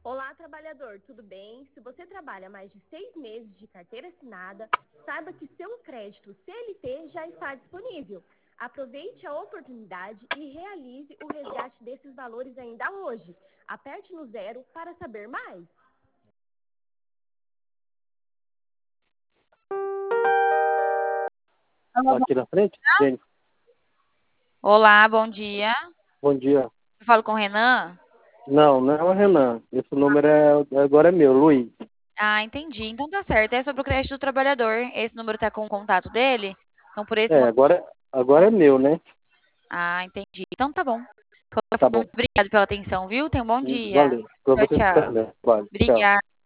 Olá, trabalhador, tudo bem? Se você trabalha mais de 6 meses de carteira assinada, saiba que seu crédito CLT já está disponível. Aproveite a oportunidade e realize o resgate desses valores ainda hoje. Aperte no 0 para saber mais. Aqui na frente? Gente, Olá, bom dia. bom dia. Eu falo com o Renan? Não, não é o Renan. Esse número agora é meu, Luiz. Ah, entendi. Então tá certo. É sobre o crédito do trabalhador. Esse número tá com o contato dele? Então por esse É, motivo. agora é meu, né? Ah, entendi. Então tá bom. De qualquer Tá forma, bom. muito obrigada pela atenção, viu? Tenha um bom dia. Valeu. Pra Tchau, você tchau. também. Vale. Tchau. Obrigada.